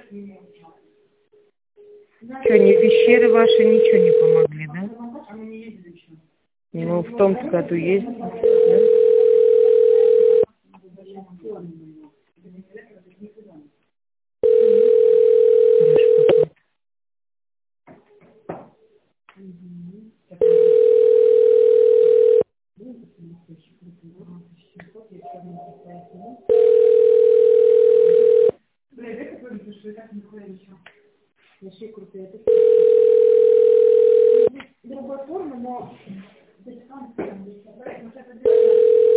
Что, ни пещеры ваши ничего не помогли, да? Ну, в том году есть, да? Другой формы, но